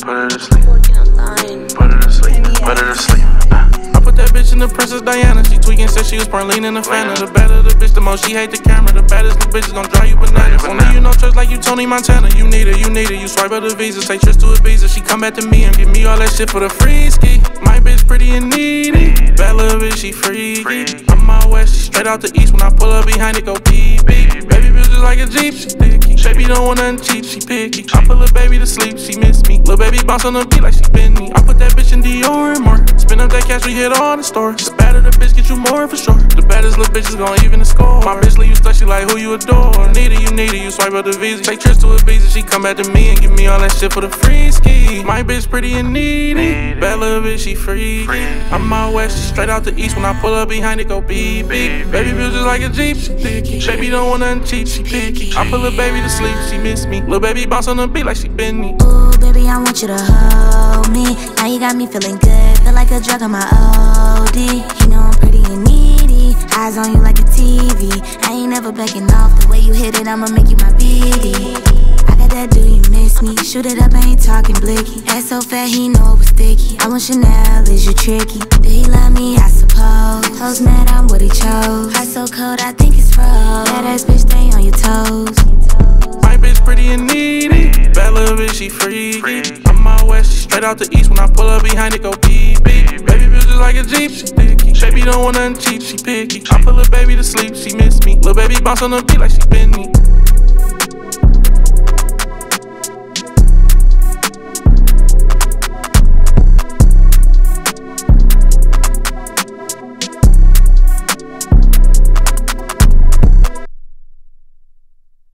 Put her to sleep. Put her to sleep. Put her to sleep. I put that bitch in the Princess Diana. She tweaking, said she was Perlene in the Fanta. The better the bitch, the most she hate the camera. The baddest the bitch is gon' drive you bananas. Only you know trust like you Tony Montana. You need it, you need it. You swipe up the visa, take trips to Ibiza. She come back to me and give me all that shit for the free ski. My bitch pretty and needy. Bad little bitch, she freaky. I'm out west, she straight out the east. When I pull up behind it, go beep beep. Baby bitch just like a Jeep, she sticky. Baby don't want nothing cheap, she picky. I put lil' baby to sleep, she miss me. Lil' baby bounce on the beat like she been me. I put that bitch in Dior and more. Spin up that cash, we hit all the stores. The badder the bitch, get you more for sure. The baddest little bitch is gon' even the score. My bitch leave you stuck, she like who you adore. Need it, you swipe up the visa. Take trips to Ibiza, she come back to me and give me all that shit for the free ski. My bitch pretty and needy. Bad little bitch, she freaky. I'm out west, she straight out the east. When I pull up behind it, go beep beep. Baby bitch just like a Jeep, she thicky. Baby don't want nothing cheap, she picky. I put lil' baby to sleep, she miss me. Lil' baby bounce on the beat like she been me. Ooh, baby, I want you to hold me. Now you got me feeling good, feel like a drug on my OD. You know I'm pretty and needy, eyes on you like a TV. I ain't never backing off, the way you hit it, I'ma make you my BD. I got that, do you miss me? Shoot it up, I ain't talking blicky. Ass so fat, he know it was sticky. I want Chanel, is you tricky? Do he love me? I suppose. Hoes mad, I'm what he chose. Heart so cold, I think it's froze. That ass bitch, stay on your toes. My bitch pretty and needy. Bad little bitch, she freaky. I'm out west, she straight out the east. When I pull up behind it, go beep beep. Baby bitch just like a Jeep, she thicky. Baby don't want nothing cheap, she picky. I put lil' baby to sleep, she miss me. Lil' baby bounce on the beat like she been me.